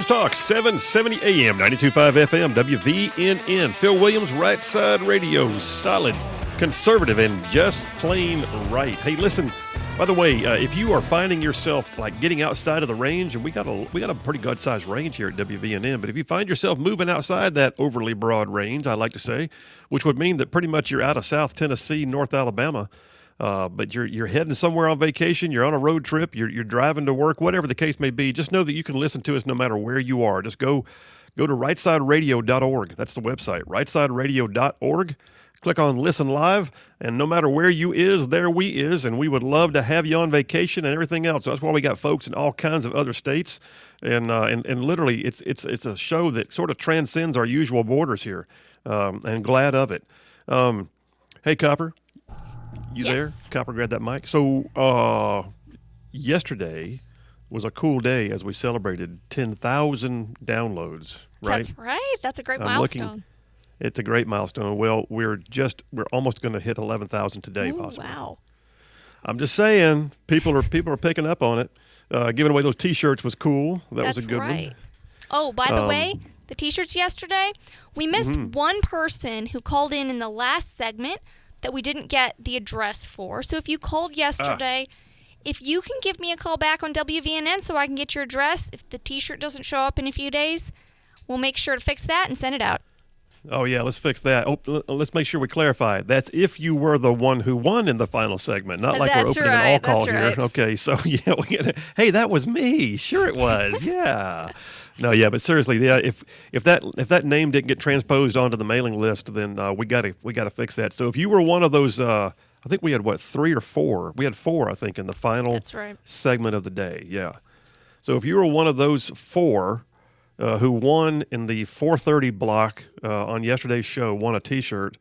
News Talk, 770 AM, 92.5 FM, WVNN. Phil Williams, Right Side Radio, solid, conservative, and just plain right. Hey, listen, by the way, if you are finding yourself like getting outside of the range, and we got a pretty good sized range here at WVNN, but if you find yourself moving outside that overly broad range, I like to say, which would mean that pretty much you're out of South Tennessee, North Alabama, but you're heading somewhere on vacation, you're on a road trip, you're driving to work, whatever the case may be, just know that you can listen to us no matter where you are. Just go to rightsideradio.org. That's the website, rightsideradio.org. Click on Listen Live, and no matter where you is, there we is, and we would love to have you on vacation and everything else. So that's why we got folks in all kinds of other states, and literally it's a show that sort of transcends our usual borders here, and glad of it. Hey, Copper. You Yes. there? Copper, grab that mic. So yesterday was a cool day as we celebrated 10,000 downloads, right? That's right. That's a great I'm milestone. It's a great milestone. Well, we're almost going to hit 11,000 today, Ooh, possibly. wow. I'm just saying, people are picking up on it. Giving away those T-shirts was cool. That was a good right. one. Oh, by the way, the T-shirts yesterday, we missed one person who called in the last segment that we didn't get the address for. So if you called yesterday, if you can give me a call back on WVNN so I can get your address, if the T-shirt doesn't show up in a few days, we'll make sure to fix that and send it out. Oh, yeah, let's fix that. Let's make sure we clarify. That's if you were the one who won in the final segment, not like That's we're opening an all-call right. here. Okay, so, yeah, hey, that was me. Sure it was, yeah. No, yeah, but seriously, yeah, if that name didn't get transposed onto the mailing list, then we gotta fix that. So if you were one of those, I think we had, 3 or 4? We had 4, I think, in the final segment of the day, yeah. So if you were one of those 4... who won in the 4:30 block on yesterday's show, won a T-shirt.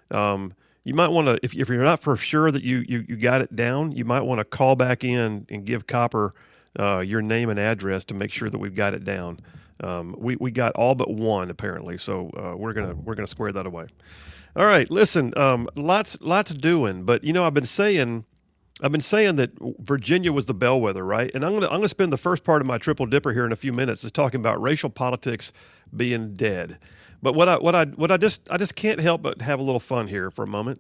You might want to, if you're not for sure that you got it down, you might want to call back in and give Copper your name and address to make sure that we've got it down. We got all but one apparently, so we're gonna square that away. All right, listen, lots doing, but I've been saying that Virginia was the bellwether, right? And I'm gonna spend the first part of my triple dipper here in a few minutes is talking about racial politics being dead. But I just can't help but have a little fun here for a moment.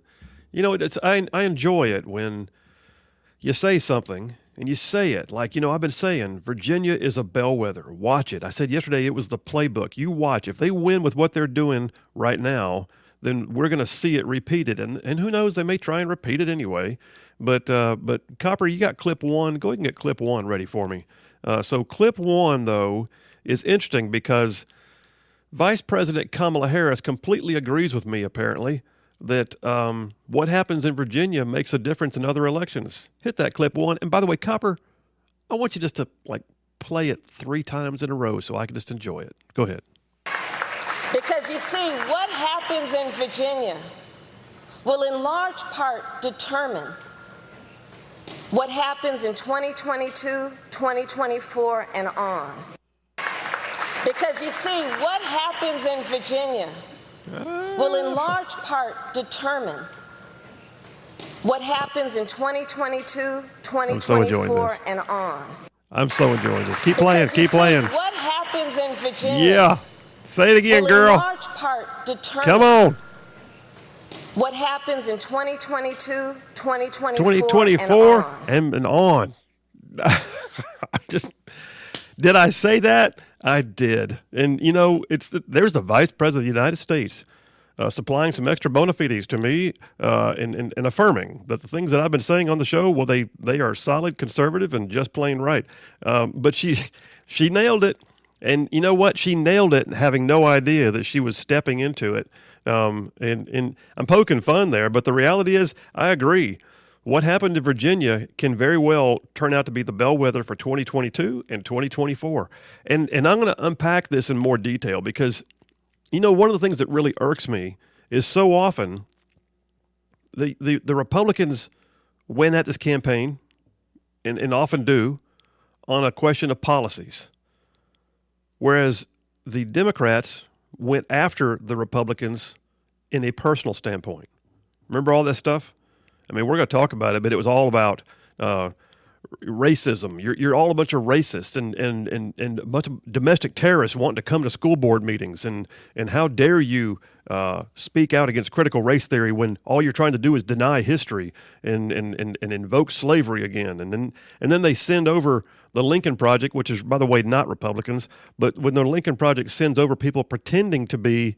I enjoy it when you say something and you say it like I've been saying Virginia is a bellwether. Watch it. I said yesterday it was the playbook. You watch. If they win with what they're doing right now, then we're going to see it repeated. And who knows, they may try and repeat it anyway. But Copper, you got clip 1. Go ahead and get clip 1 ready for me. So clip 1, though, is interesting because Vice President Kamala Harris completely agrees with me, apparently, that what happens in Virginia makes a difference in other elections. Hit that clip 1. And by the way, Copper, I want you just to play it 3 times in a row so I can just enjoy it. Go ahead. Because you see, what happens in Virginia will in large part determine what happens in 2022, 2024, and on. Because you see, what happens in Virginia will in large part determine what happens in 2022, 2024, and on. I'm so enjoying this. Keep playing, keep playing. What happens in Virginia? Yeah. Say it again, girl. In large part determine. Come on. What happens in 2022, 2024, and on. Did I say that? I did. And, there's the Vice President of the United States supplying some extra bona fides to me and affirming that the things that I've been saying on the show, well, they are solid, conservative, and just plain right. But she nailed it. And you know what? She nailed it having no idea that she was stepping into it. And I'm poking fun there, but the reality is I agree. What happened in Virginia can very well turn out to be the bellwether for 2022 and 2024. And I'm going to unpack this in more detail because, one of the things that really irks me is so often the Republicans win at this campaign and often do on a question of policies. Whereas the Democrats went after the Republicans in a personal standpoint. Remember all that stuff? I mean, we're going to talk about it, but it was all about racism. You're all a bunch of racists and a bunch of domestic terrorists wanting to come to school board meetings. And how dare you speak out against critical race theory when all you're trying to do is deny history and invoke slavery again. And then they send over the Lincoln Project, which is, by the way, not Republicans, but when the Lincoln Project sends over people pretending to be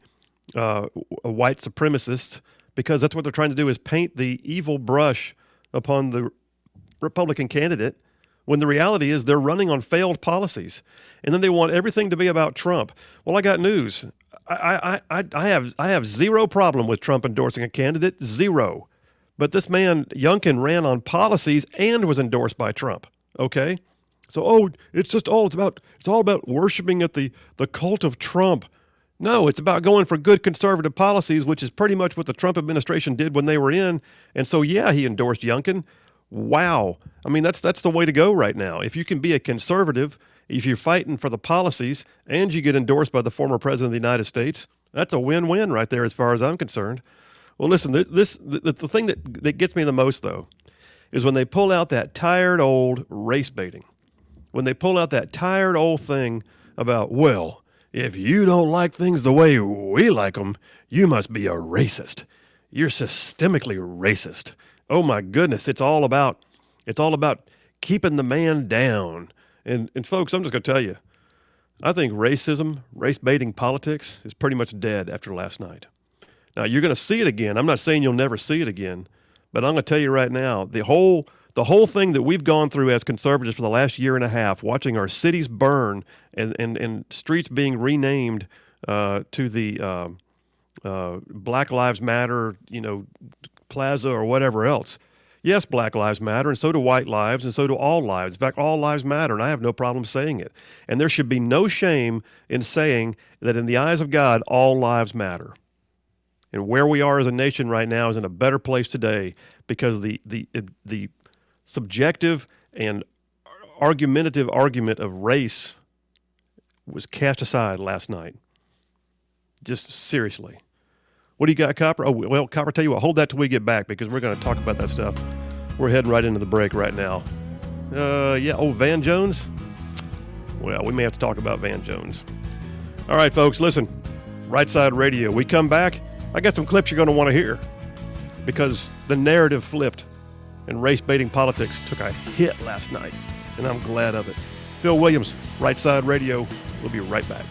white supremacists, because that's what they're trying to do, is paint the evil brush upon the Republican candidate, when the reality is they're running on failed policies. And then they want everything to be about Trump. Well, I got news. I have zero problem with Trump endorsing a candidate, zero. But this man, Youngkin, ran on policies and was endorsed by Trump. Okay? So, it's all about worshiping at the cult of Trump. No, it's about going for good conservative policies, which is pretty much what the Trump administration did when they were in. And so, yeah, he endorsed Youngkin. Wow. I mean, that's the way to go right now. If you can be a conservative, if you're fighting for the policies and you get endorsed by the former president of the United States, that's a win-win right there as far as I'm concerned. Well, listen, the thing that gets me the most, though, is when they pull out that tired old race baiting. When they pull out that tired old thing about, well, if you don't like things the way we like them, you must be a racist. You're systemically racist. Oh my goodness, it's all about keeping the man down. And folks, I'm just going to tell you, I think racism, race-baiting politics is pretty much dead after last night. Now, you're going to see it again. I'm not saying you'll never see it again, but I'm going to tell you right now, the whole thing that we've gone through as conservatives for the last year and a half, watching our cities burn and streets being renamed to the Black Lives Matter, Plaza or whatever else. Yes, Black Lives Matter, and so do white lives, and so do all lives. In fact, all lives matter, and I have no problem saying it. And there should be no shame in saying that in the eyes of God, all lives matter. And where we are as a nation right now is in a better place today because the subjective and argumentative argument of race was cast aside last night. Just seriously. What do you got, Copper? Oh, well, Copper, tell you what, hold that till we get back because we're going to talk about that stuff. We're heading right into the break right now. Van Jones? Well, we may have to talk about Van Jones. All right, folks, listen. Right Side Radio. We come back. I got some clips you're going to want to hear because the narrative flipped and race-baiting politics took a hit last night, and I'm glad of it. Phil Williams, Right Side Radio. We'll be right back.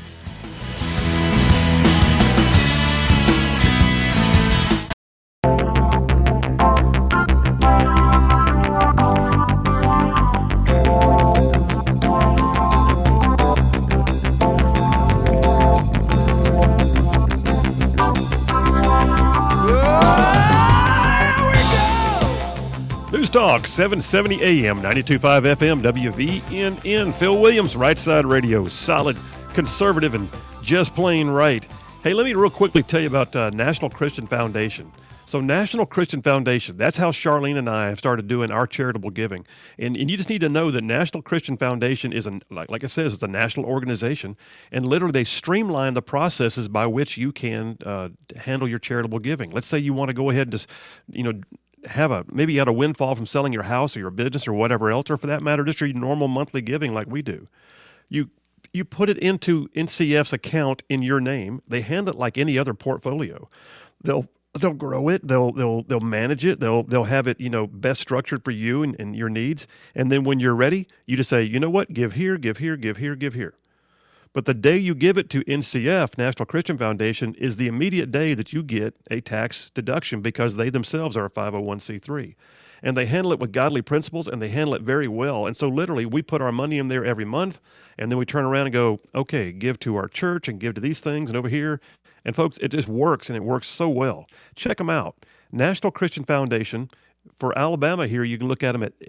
Talk 770 AM 92.5 FM WVNN. Phil Williams, Right Side Radio, solid conservative and just plain right. Hey, let me real quickly tell you about National Christian Foundation. So National Christian Foundation, that's how Charlene and I have started doing our charitable giving. And you just need to know that National Christian Foundation is, like I said, it's a national organization. And literally they streamline the processes by which you can handle your charitable giving. Let's say you want to go ahead and just, maybe you had a windfall from selling your house or your business or whatever else, or for that matter, just your normal monthly giving like we do. You put it into NCF's account in your name. They handle it like any other portfolio. They'll grow it. They'll manage it. They'll have it, best structured for you and your needs. And then when you're ready, you just say, you know what, give here, give here, give here, give here. But the day you give it to NCF, National Christian Foundation, is the immediate day that you get a tax deduction because they themselves are a 501c3. And they handle it with godly principles, and they handle it very well. And so literally, we put our money in there every month, and then we turn around and go, okay, give to our church and give to these things and over here. And folks, it just works, and it works so well. Check them out. National Christian Foundation. For Alabama here, you can look at them at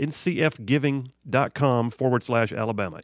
ncfgiving.com/Alabama.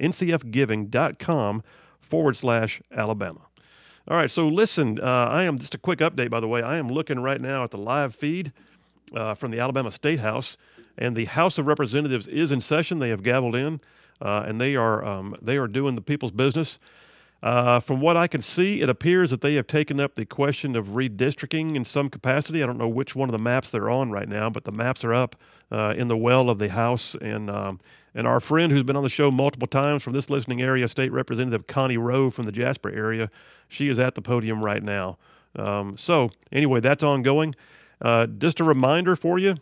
ncfgiving.com/Alabama. All right, so listen, I am just a quick update, by the way. I am looking right now at the live feed from the Alabama State House, and the House of Representatives is in session. They have gavelled in, and they are doing the people's business. From what I can see, it appears that they have taken up the question of redistricting in some capacity. I don't know which one of the maps they're on right now, but the maps are up in the well of the House. And our friend who's been on the show multiple times from this listening area, State Representative Connie Rowe from the Jasper area, she is at the podium right now. So anyway, that's ongoing. Just a reminder for you,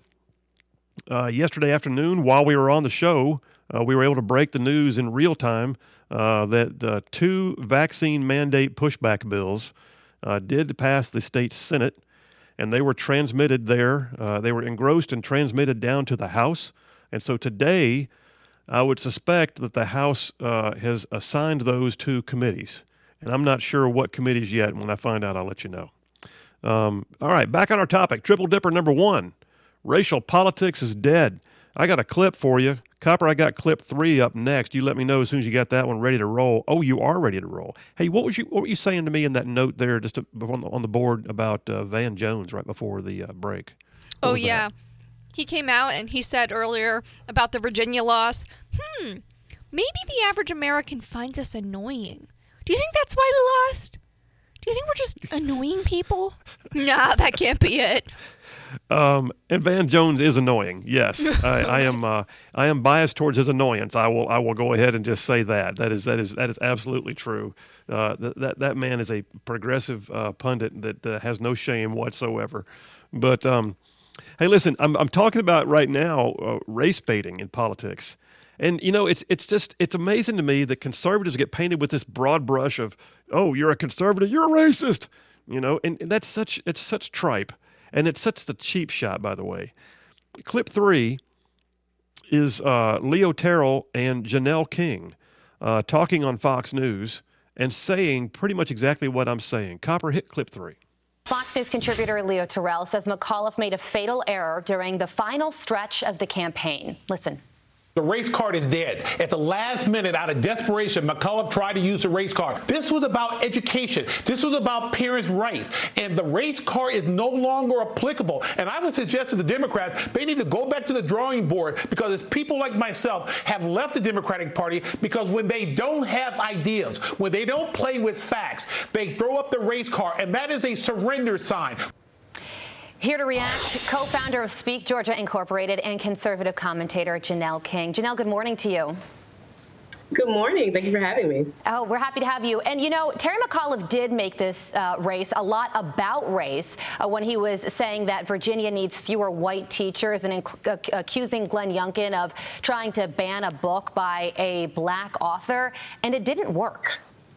yesterday afternoon while we were on the show, we were able to break the news in real time that 2 vaccine mandate pushback bills did pass the state Senate, and they were transmitted there. They were engrossed and transmitted down to the House. And so today, I would suspect that the House has assigned those to committees. And I'm not sure what committees yet. When I find out, I'll let you know. All right, back on our topic. Triple Dipper number 1. Racial politics is dead. I got a clip for you. Copper, I got clip 3 up next. You let me know as soon as you got that one ready to roll. Oh, you are ready to roll. Hey, what were you saying to me in that note there just on the board about Van Jones right before the break? Oh, yeah. He came out and he said earlier about the Virginia loss, maybe the average American finds us annoying. Do you think that's why we lost? Do you think we're just annoying people? Nah, that can't be it. And Van Jones is annoying. Yes, I am biased towards his annoyance. I will go ahead and just say that. That is absolutely true. That man is a progressive pundit that has no shame whatsoever. But hey, listen, I'm talking about right now race baiting in politics. And, it's amazing to me that conservatives get painted with this broad brush of, oh, you're a conservative, you're a racist, and it's such tripe. And it's such the cheap shot, by the way. Clip 3 is Leo Terrell and Janelle King talking on Fox News and saying pretty much exactly what I'm saying. Copper, hit clip 3. Fox News contributor Leo Terrell says McAuliffe made a fatal error during the final stretch of the campaign. Listen. The race card is dead. At the last minute, out of desperation, McAuliffe tried to use the race card. This was about education. This was about parents' rights. And the race card is no longer applicable. And I would suggest to the Democrats, they need to go back to the drawing board, because it's people like myself have left the Democratic Party because when they don't have ideas, when they don't play with facts, they throw up the race card. And that is a surrender sign. Here to react, co-founder of Speak Georgia Incorporated and conservative commentator Janelle King. Janelle, good morning to you. Good morning. Thank you for having me. Oh, we're happy to have you. And, Terry McAuliffe did make this race a lot about race when he was saying that Virginia needs fewer white teachers and accusing Glenn Youngkin of trying to ban a book by a black author. And it didn't work.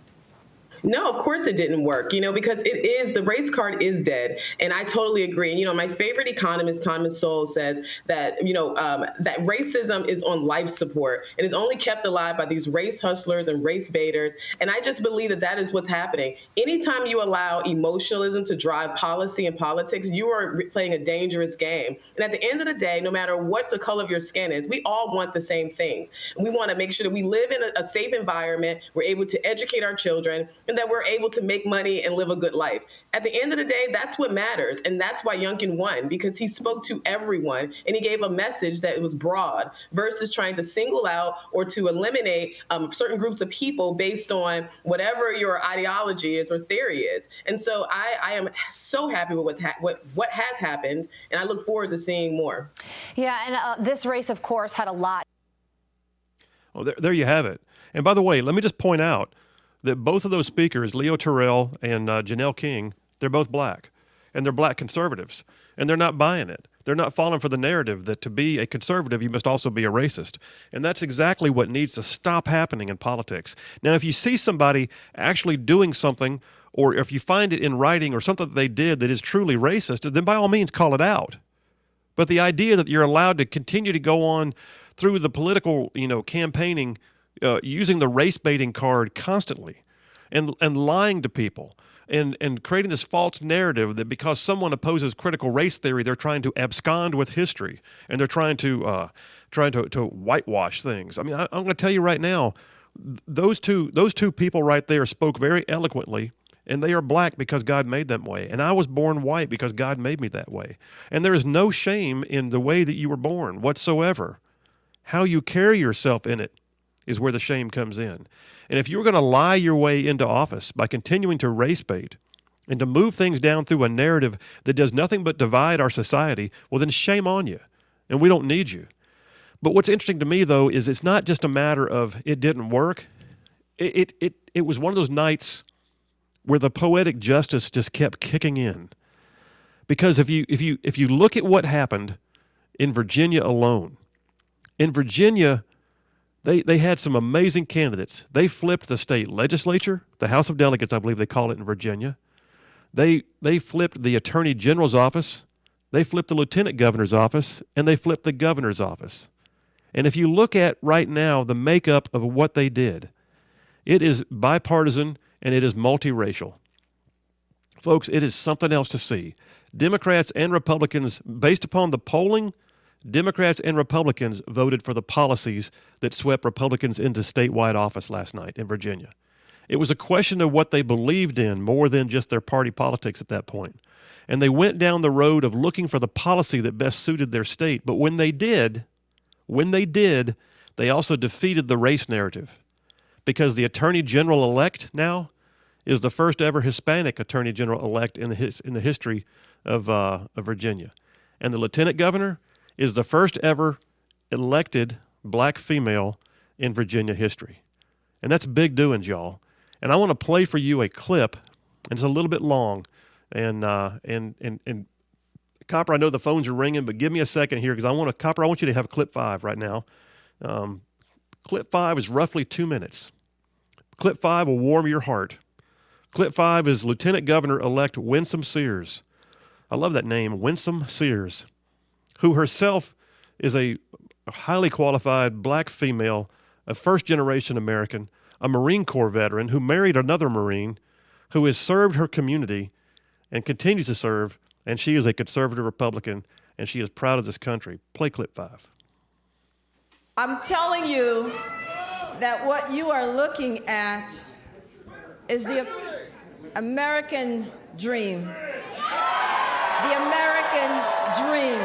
No, of course it didn't work, because the race card is dead. And I totally agree. And, my favorite economist, Thomas Sowell, says that, that racism is on life support and is only kept alive by these race hustlers and race baiters. And I just believe that is what's happening. Anytime you allow emotionalism to drive policy and politics, you are playing a dangerous game. And at the end of the day, no matter what the color of your skin is, we all want the same things. And we want to make sure that we live in a safe environment. We're able to educate our children, and that we're able to make money and live a good life. At the end of the day, that's what matters. And that's why Youngkin won, because he spoke to everyone and he gave a message that was broad versus trying to single out or to eliminate certain groups of people based on whatever your ideology is or theory is. And so I am so happy with what has happened, and I look forward to seeing more. Yeah, and this race, of course, had a lot. Well, there you have it. And by the way, let me just point out that both of those speakers, Leo Terrell and Janelle King, they're both black, and they're black conservatives, and they're not buying it. They're not falling for the narrative that to be a conservative, you must also be a racist. And that's exactly what needs to stop happening in politics. Now, if you see somebody actually doing something, or if you find it in writing or something that they did that is truly racist, then by all means call it out. But the idea that you're allowed to continue to go on through the political, campaigning using the race baiting card constantly and lying to people and creating this false narrative that because someone opposes critical race theory, they're trying to abscond with history and they're trying to whitewash things. I mean, I'm going to tell you right now, those two people right there spoke very eloquently, and they are black because God made them that way. And I was born white because God made me that way. And there is no shame in the way that you were born whatsoever. How you carry yourself in it is where the shame comes in. And if you're going to lie your way into office by continuing to race bait and to move things down through a narrative that does nothing but divide our society, well, then shame on you, and we don't need you. But what's interesting to me, though, is it's not just a matter of it didn't work. It was one of those nights where the poetic justice just kept kicking in. Because if you look at what happened in Virginia alone, in Virginia, they had some amazing candidates. They flipped the state legislature, the House of Delegates, I believe they call it in Virginia. They flipped the Attorney General's office. They flipped the Lieutenant Governor's office, and they flipped the Governor's office. And if you look at right now the makeup of what they did, it is bipartisan and it is multiracial. Folks, it is something else to see. Democrats and Republicans, based upon the polling, Democrats and Republicans voted for the policies that swept Republicans into statewide office last night in Virginia. It was a question of what they believed in more than just their party politics at that point. And they went down the road of looking for the policy that best suited their state. But when they did, they also defeated the race narrative, because the Attorney General-elect now is the first ever Hispanic Attorney General-elect in the history of Virginia. And the Lieutenant Governor is the first ever elected black female in Virginia history. And that's big doings, y'all. And I want to play for you a clip, and it's a little bit long. And Copper, I know the phones are ringing, but give me a second here, because I want you to have clip 5 right now. Clip 5 is roughly 2 minutes. Clip 5 will warm your heart. Clip 5 is Lieutenant Governor-elect Winsome Sears. I love that name, Winsome Sears, who herself is a highly qualified black female, a first-generation American, a Marine Corps veteran who married another Marine, who has served her community and continues to serve, and she is a conservative Republican, and she is proud of this country. Play clip 5. I'm telling you that what you are looking at is the American dream. The American dream.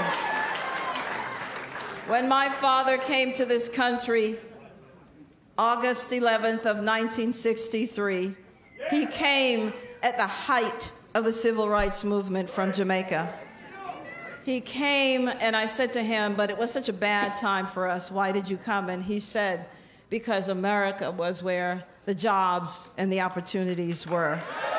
When my father came to this country, August 11th of 1963, he came at the height of the civil rights movement from Jamaica. He came, and I said to him, but it was such a bad time for us. Why did you come? And he said, because America was where the jobs and the opportunities were.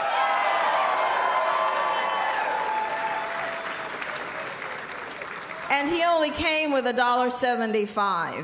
And he only came with $1.75.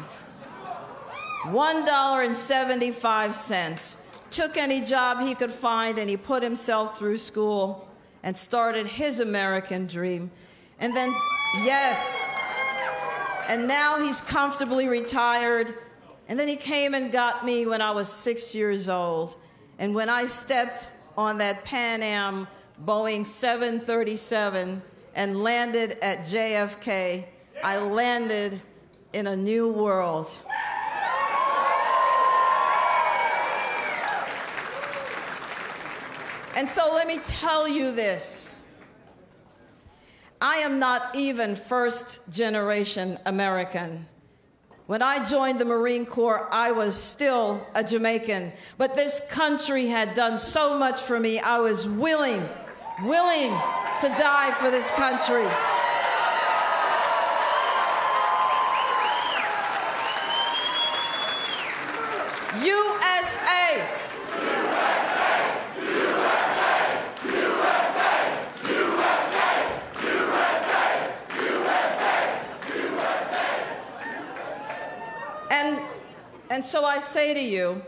$1.75. Took any job he could find, and he put himself through school and started his American dream. And then, yes, and now he's comfortably retired. And then he came and got me when I was 6 years old. And when I stepped on that Pan Am Boeing 737 and landed at JFK, I landed in a new world. And so let me tell you this. I am not even first-generation American. When I joined the Marine Corps, I was still a Jamaican. But this country had done so much for me, I was willing to die for this country. USA! And so I say to you,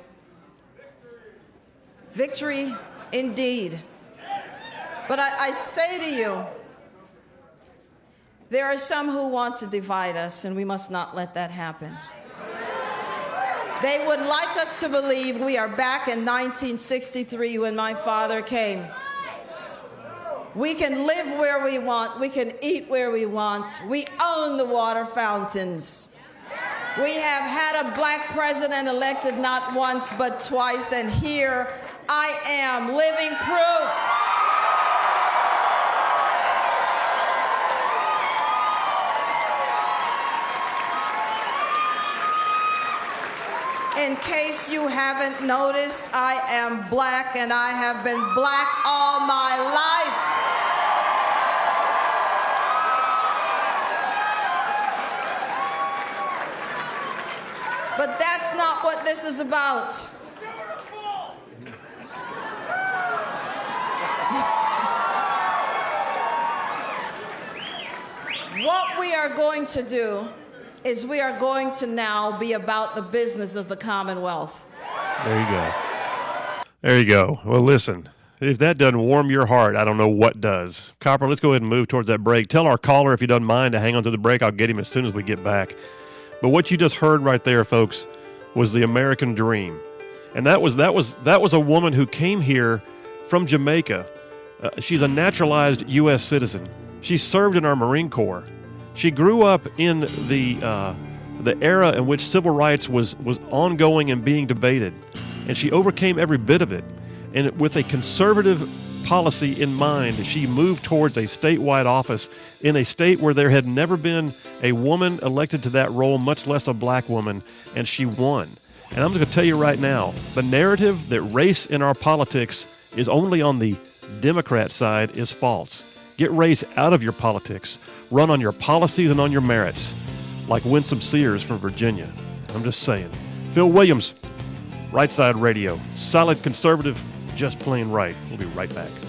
victory indeed. But I say to you, there are some who want to divide us, and we must not let that happen. They would like us to believe we are back in 1963 when my father came. We can live where we want. We can eat where we want. We own the water fountains. We have had a black president elected not once but twice, and here I am, living proof. In case you haven't noticed, I am black, and I have been black all my life. But that's not what this is about. What we are going to do is we are going to now be about the business of the Commonwealth. There you go. There you go. Well, listen, if that doesn't warm your heart, I don't know what does. Copper, let's go ahead and move towards that break. Tell our caller, if he doesn't mind, to hang on to the break. I'll get him as soon as we get back. But what you just heard right there, folks, was the American dream. And that was a woman who came here from Jamaica. She's a naturalized U.S. citizen. She served in our Marine Corps. She grew up in the era in which civil rights was ongoing and being debated, and she overcame every bit of it. And with a conservative policy in mind, she moved towards a statewide office in a state where there had never been a woman elected to that role, much less a black woman, and she won. And I'm just going to tell you right now, the narrative that race in our politics is only on the Democrat side is false. Get race out of your politics. Run on your policies and on your merits, like Winsome Sears from Virginia. I'm just saying. Phil Williams, Right Side Radio. Solid conservative, just plain right. We'll be right back.